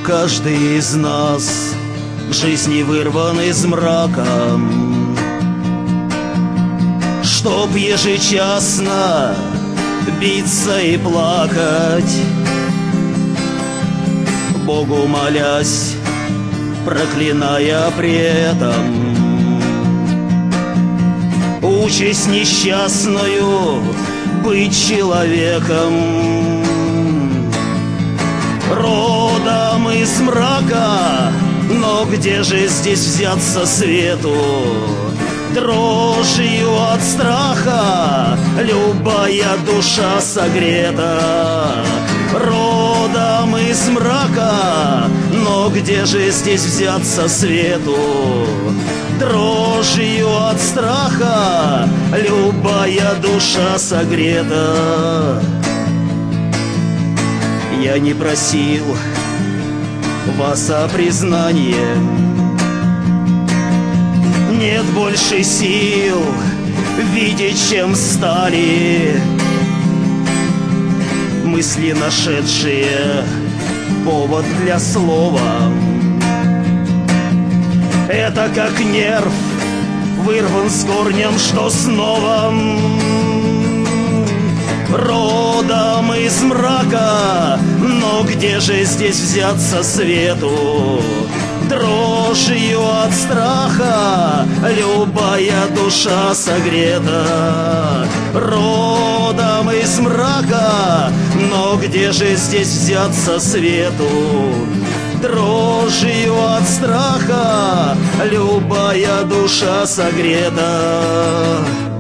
каждый из нас к жизни вырван из мрака, чтоб ежечасно биться и плакать, Богу молясь, проклиная при этом участь несчастную быть человеком. Родом из мрака, но где же здесь взяться свету? Дрожью от страха любая душа согрета. Родом из мрака, но где же здесь взяться свету? Дрожью от страха любая душа согрета. Я не просил вас о признании, нет больше сил видеть, чем стали мысли, нашедшие повод для слова. Это как нерв вырван с корнем, что снова родом из мрака, но где же здесь взяться свету? Дрожью от страха любая душа согрета. Родом из мрака, но где же здесь взяться свету? Дрожью от страха любая душа согрета.